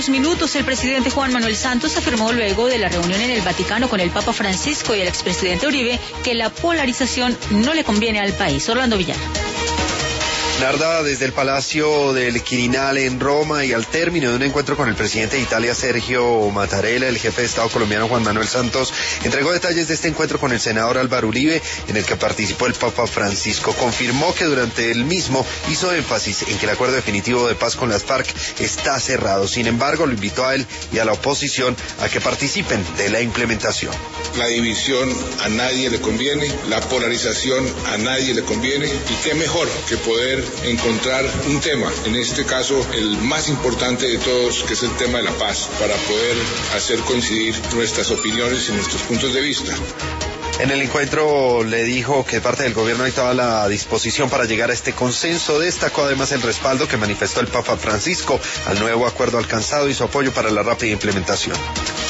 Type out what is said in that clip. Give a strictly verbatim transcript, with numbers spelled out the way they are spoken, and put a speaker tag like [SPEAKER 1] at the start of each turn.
[SPEAKER 1] dos minutos. El presidente Juan Manuel Santos afirmó luego de la reunión en el Vaticano con el Papa Francisco y el expresidente Uribe que la polarización no le conviene al país. Orlando Villar.
[SPEAKER 2] Narda, desde el Palacio del Quirinal en Roma y al término de un encuentro con el presidente de Italia, Sergio Mattarella, el jefe de Estado colombiano Juan Manuel Santos entregó detalles de este encuentro con el senador Álvaro Uribe, en el que participó el Papa Francisco. Confirmó que durante el mismo hizo énfasis en que el acuerdo definitivo de paz con las FARC está cerrado. Sin embargo, lo invitó a él y a la oposición a que participen de la implementación.
[SPEAKER 3] La división a nadie le conviene, la polarización a nadie le conviene, y qué mejor que poder encontrar un tema, en este caso el más importante de todos, que es el tema de la paz, para poder hacer coincidir nuestras opiniones y nuestros puntos de vista.
[SPEAKER 2] En el encuentro le dijo que parte del gobierno hay toda la disposición para llegar a este consenso. Destacó además el respaldo que manifestó el Papa Francisco al nuevo acuerdo alcanzado y su apoyo para la rápida implementación.